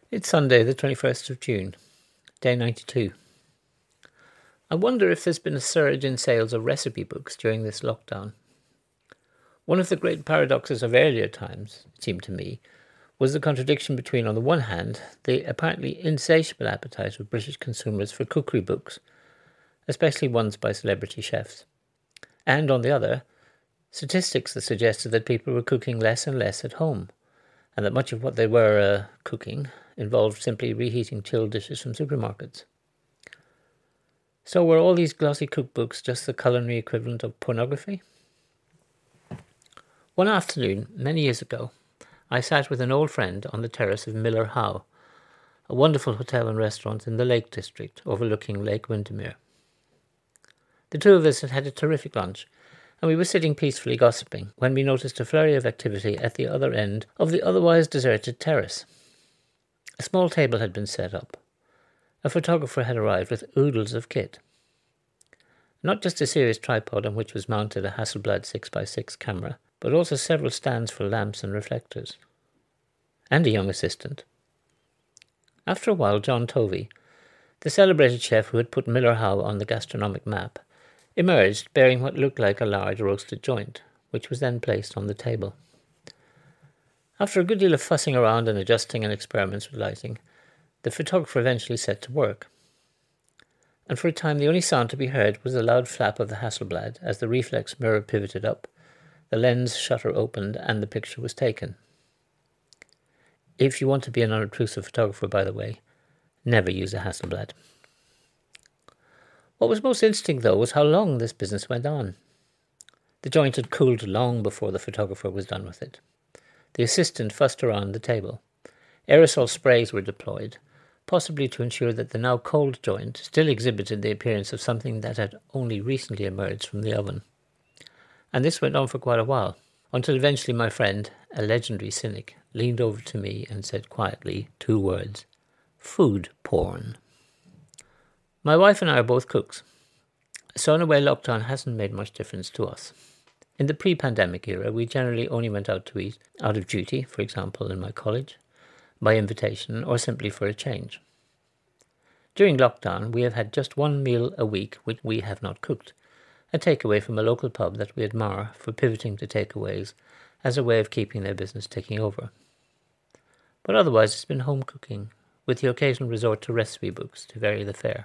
It's Sunday, the 21st of June, day 92. I wonder if there's been a surge in sales of recipe books during this lockdown. One of the great paradoxes of earlier times, it seemed to me, was the contradiction between, on the one hand, the apparently insatiable appetite of British consumers for cookery books, especially ones by celebrity chefs, and, on the other, statistics that suggested that people were cooking less and less at home, and that much of what they were cooking involved simply reheating chilled dishes from supermarkets. So were all these glossy cookbooks just the culinary equivalent of pornography? One afternoon, many years ago, I sat with an old friend on the terrace of Miller Howe, a wonderful hotel and restaurant in the Lake District overlooking Lake Windermere. The two of us had had a terrific lunch, and we were sitting peacefully gossiping when we noticed a flurry of activity at the other end of the otherwise deserted terrace. A small table had been set up. A photographer had arrived with oodles of kit. Not just a serious tripod on which was mounted a Hasselblad 6x6 camera, but also several stands for lamps and reflectors. And a young assistant. After a while, John Tovey, the celebrated chef who had put Miller Howe on the gastronomic map, emerged bearing what looked like a large roasted joint, which was then placed on the table. After a good deal of fussing around and adjusting and experiments with lighting, the photographer eventually set to work. And for a time the only sound to be heard was the loud flap of the Hasselblad as the reflex mirror pivoted up, the lens shutter opened, and the picture was taken. If you want to be an unobtrusive photographer, by the way, never use a Hasselblad. What was most interesting, though, was how long this business went on. The joint had cooled long before the photographer was done with it. The assistant fussed around the table. Aerosol sprays were deployed, possibly to ensure that the now cold joint still exhibited the appearance of something that had only recently emerged from the oven. And this went on for quite a while, until eventually my friend, a legendary cynic, leaned over to me and said quietly 2 words: food porn. My wife and I are both cooks, so in a way lockdown hasn't made much difference to us. In the pre-pandemic era, we generally only went out to eat out of duty, for example in my college, by invitation, or simply for a change. During lockdown, we have had just one meal a week which we have not cooked, a takeaway from a local pub that we admire for pivoting to takeaways as a way of keeping their business ticking over. But otherwise it's been home cooking, with the occasional resort to recipe books to vary the fare.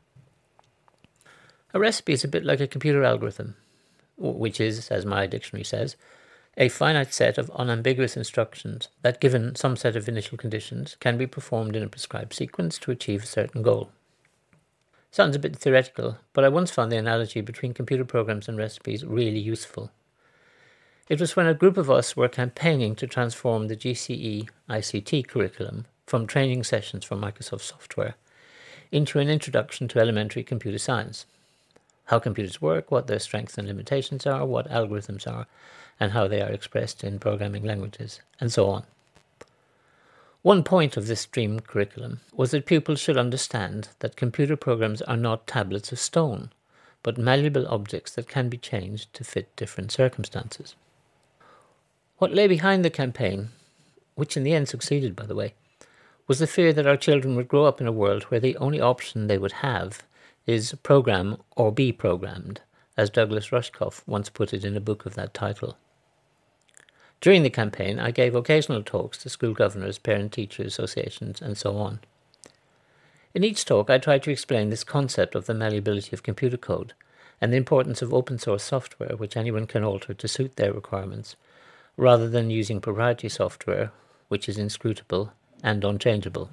A recipe is a bit like a computer algorithm, which is, as my dictionary says, a finite set of unambiguous instructions that, given some set of initial conditions, can be performed in a prescribed sequence to achieve a certain goal. Sounds a bit theoretical, but I once found the analogy between computer programs and recipes really useful. It was when a group of us were campaigning to transform the GCE ICT curriculum from training sessions for Microsoft software into an introduction to elementary computer science. How computers work, what their strengths and limitations are, what algorithms are, and how they are expressed in programming languages, and so on. One point of this stream curriculum was that pupils should understand that computer programs are not tablets of stone, but malleable objects that can be changed to fit different circumstances. What lay behind the campaign, which in the end succeeded, by the way, was the fear that our children would grow up in a world where the only option they would have is program or be programmed, as Douglas Rushkoff once put it in a book of that title. During the campaign, I gave occasional talks to school governors, parent-teacher associations, and so on. In each talk, I tried to explain this concept of the malleability of computer code and the importance of open-source software which anyone can alter to suit their requirements, rather than using proprietary software which is inscrutable and unchangeable.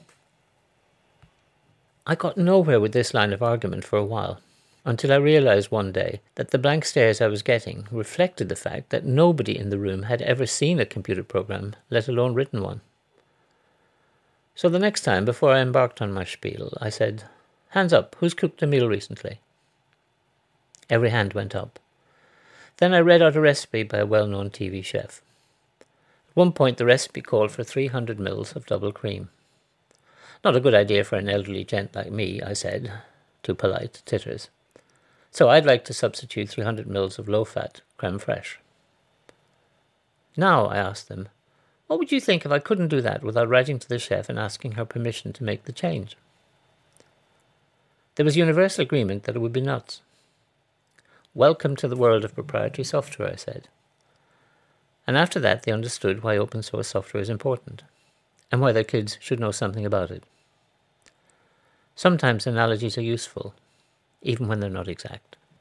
I got nowhere with this line of argument for a while, until I realized one day that the blank stares I was getting reflected the fact that nobody in the room had ever seen a computer program, let alone written one. So the next time, before I embarked on my spiel, I said, "Hands up, who's cooked a meal recently?" Every hand went up. Then I read out a recipe by a well-known TV chef. At one point the recipe called for 300 ml of double cream. Not a good idea for an elderly gent like me, I said, to polite titters. So I'd like to substitute 300 ml of low-fat creme fraiche. Now, I asked them, What would you think if I couldn't do that without writing to the chef and asking her permission to make the change? There was universal agreement that it would be nuts. Welcome to the world of proprietary software, I said. And after that, they understood why open source software is important, and why their kids should know something about it. Sometimes analogies are useful, even when they're not exact.